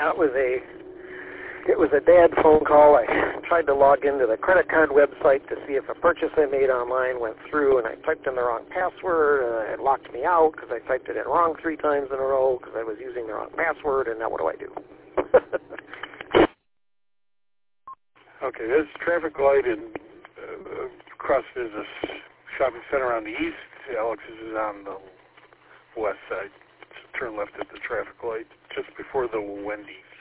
It was a dad phone call. I tried to log into the credit card website to see if a purchase I made online went through, and I typed in the wrong password, and it locked me out because I typed it in wrong 3 times in a row because I was using the wrong password, and now what do I do? Okay, there's a traffic light in Cross Business Shopping Center on the east. Alex's is on the west side. So turn left at the traffic light just before the Wendy's.